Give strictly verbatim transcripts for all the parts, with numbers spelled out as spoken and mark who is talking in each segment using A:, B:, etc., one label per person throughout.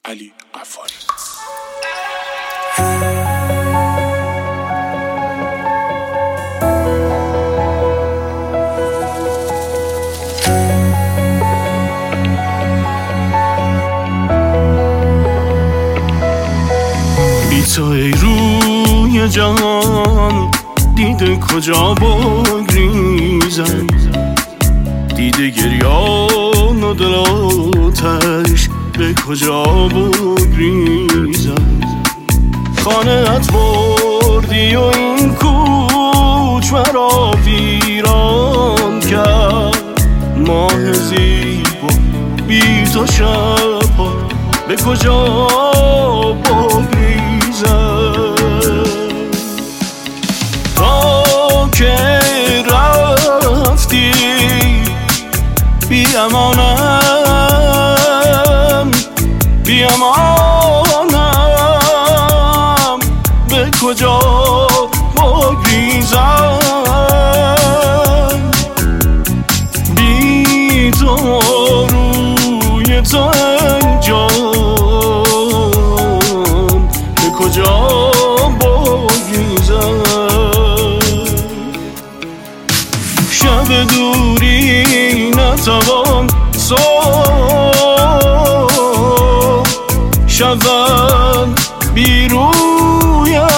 A: علی غفاری. بی تو ای روی جهان دیده کجا بگریزم، دیده گریان و دل آتش به کجا بگریزم. خانه ات بردی و این کوچ مرا ویران کرد، ماه زیبا بی تو شبها به کجا بگریزم. تا که رفتی بی امانم، بی امانم به کجا بگریزم. بی تو روی تو انجام به کجا بگریزم. شب دوری نتوان صبح شود بی رویت،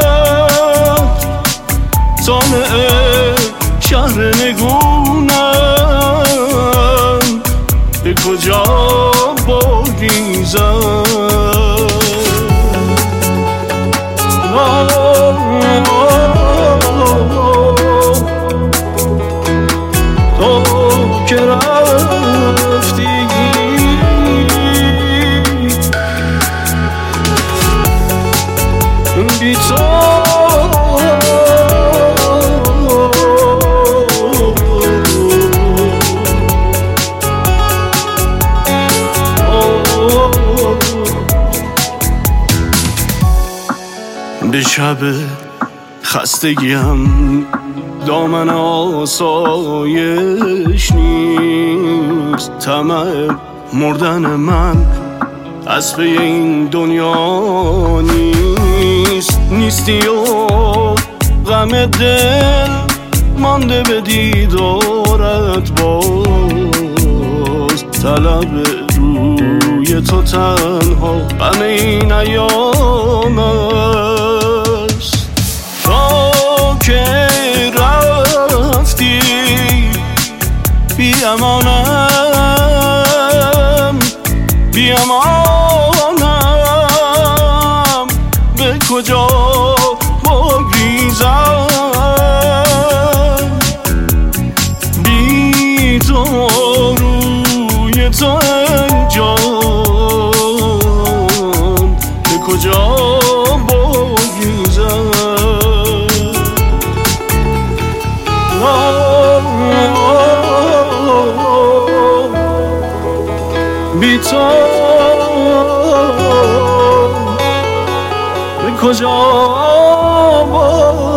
A: طالع شهر نگونم به کجا بگریزم. تو که رفتی بی تو به شب خستگیم دامن آسایش نیست. طمع مردن من از پی این دنیا نیست. نیستی و غم دل مانده به دیدارت، باز طلب روی تو تنها غم این ایام است. تا که رفتی بی امانم، بی امانم به کجا بگریزم. بی تو روی تو انجام به کجا بگریزم. بی تو به کجا